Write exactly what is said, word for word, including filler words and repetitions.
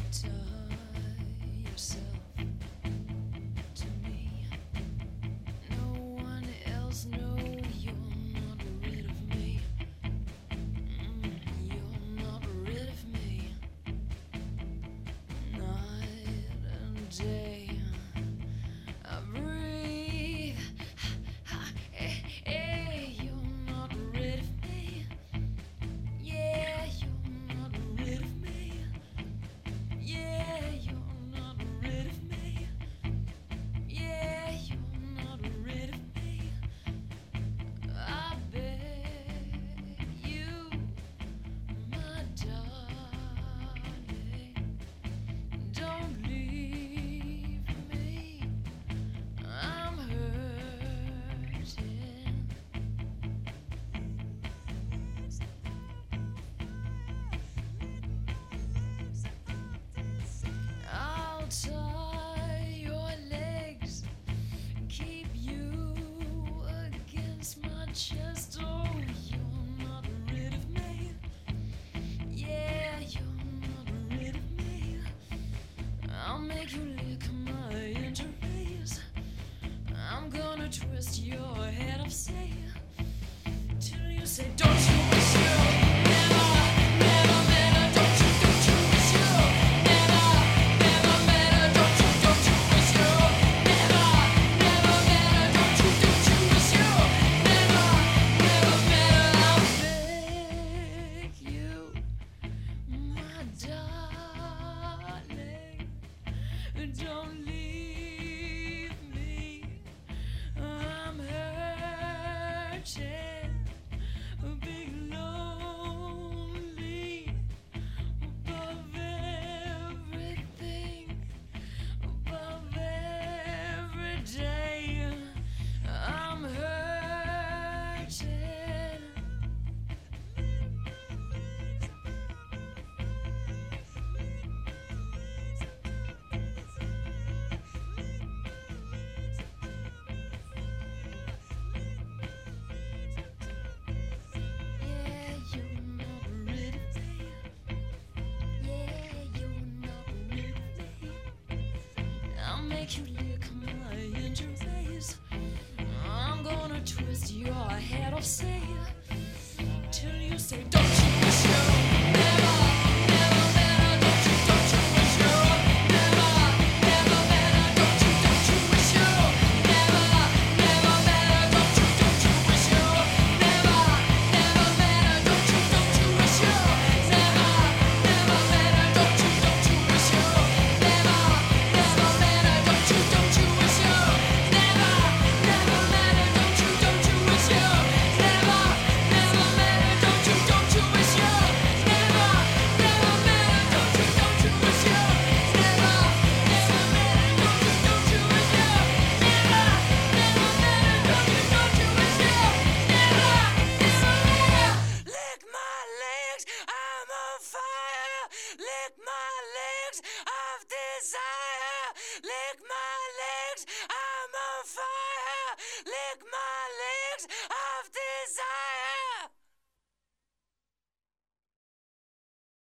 Tie yourself to me. No one else knows you're not rid of me. Mm, you're not rid of me. Night and day, I breathe. Hey, hey, you're not rid of me. Yeah, you're not rid of me. Yeah, you're not rid of me. Yeah, you're not rid of me. I beg you, my darling, don't leave me. I'm hurting. I'll tie your legs, keep you against my chest. Oh, you're not rid of me. Yeah, you're not rid of me. I'll make you lick my injuries. I'm gonna twist your head off, say, till you say, don't you wish you never, never met her? Don't you, don't you wish you never, never met her? Don't you, don't you wish you never, never met her? Don't you, don't you wish you never, never met her? I'll beg you, my darling, don't leave me. I'm hurting, being lonely above everything, above every day. I'm hurting. Yeah, you're not rid of me. Yeah, you're not rid of me. I'll make you lick my injuries. I'm gonna twist your head off, say, till you say, don't you wish you never, never met her? Don't you, don't you wish you never, never met her? Don't you, don't you wish you never, never met her? Don't you, don't you wish you never, never met her? Don't you, don't you wish you never, never met her? Don't you, don't you wish you never, never met her? Don't you, don't you wish you never, never met her? Don't you, don't you wish you never, never met her? Don't you, don't you wish you never, never met her? Don't you, don't you wish you never, never met her? Don't you, don't you wish you never, never met her? Don't you, don't you wish you never, never met her? Lick my legs, I'm on fire. Lick my legs of desire. Lick my legs, I'm on fire. Lick my legs of desire.